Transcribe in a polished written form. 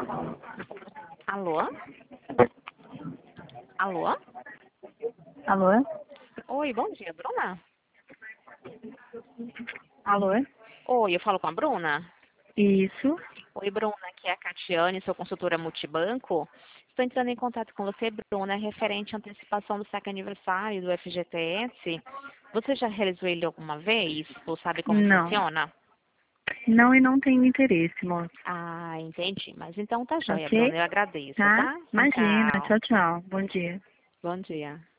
Alô? Alô? Alô? Oi, bom dia, Bruna? Alô? Oi, eu falo com a Bruna? Isso. Oi, Bruna, aqui é a Catiane, sou consultora multibanco. Estou entrando em contato com você, Bruna, referente à antecipação do saque aniversário do FGTS. Você já realizou ele alguma vez? Ou sabe como Não. funciona? Não e não tenho interesse, moço. Ah, entendi. Mas então tá joia, Ok? Bruna, eu agradeço, Tá? tá? Imagina. Tchau. Tchau, tchau. Bom dia. Bom dia.